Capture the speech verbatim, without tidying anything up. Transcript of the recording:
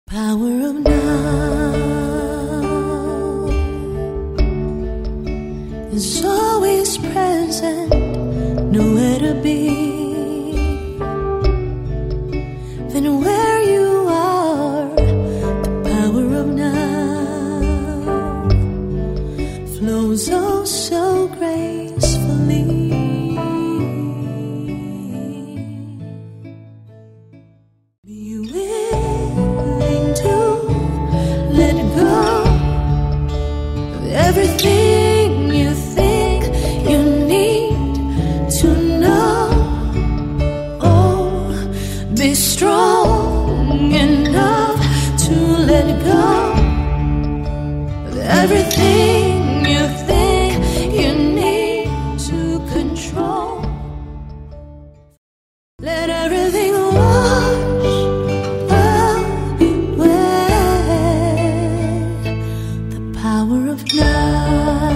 Power of now is always present, nowhere to be than where you are. The power of now flows oh so gracefully. Be willing to let go of everything you think you need to know. Oh, be strong enough to let go of everything you think you need to control. Let everything wash away. The power of now.